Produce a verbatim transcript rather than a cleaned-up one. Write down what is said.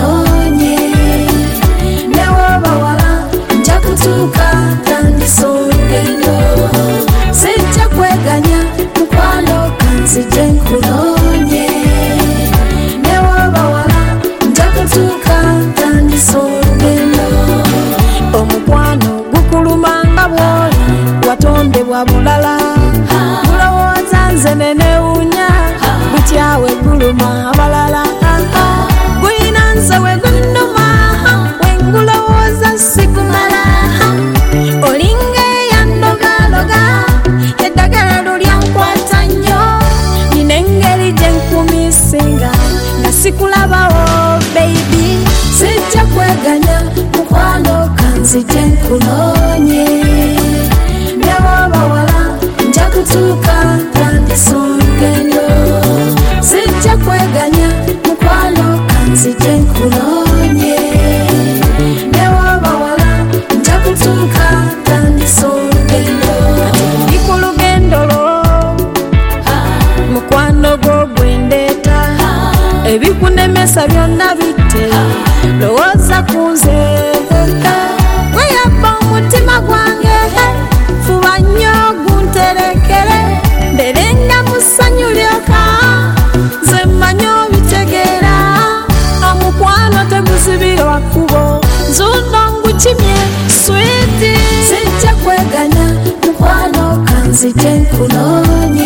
nkunoonye newoba wala nja kutuuka tandisa olugendo sijja kweganya mukwano kanzije nkunoonye newoba wala nja kutuuka tandisa olugendo omukwano gukulumanga bwoli watondebwa bulala mulowooza nze nenewunya butyawe guluma abalala gwina nze wegunnuma wengulowooza sikumala olinga eyandogaloga eddagala lulyankwata nnyo nina engeri gye nkumisinga nga sikulabawo baby sijja kweganya mukwano kanzije nkunoonye newoba wala nja kutuuka tandisa olugendo sijja kweganya mukwano kanzije nkunoonye newoba wala nja kutuuka tandisa olugendo ndi ku lugendo lwo mukwano gwo gwendeeta ebikunemesa byonna bitte lowooza ku nze weyabba omutima gwange fuba nnyo gunterekere mberenga mu ssanyu lyoka nze mmanyi obitegeera omukwano teguzibirwa kkubo nzuuno ngukimye switi sijja kweganya mukwano kanzije nkunoonye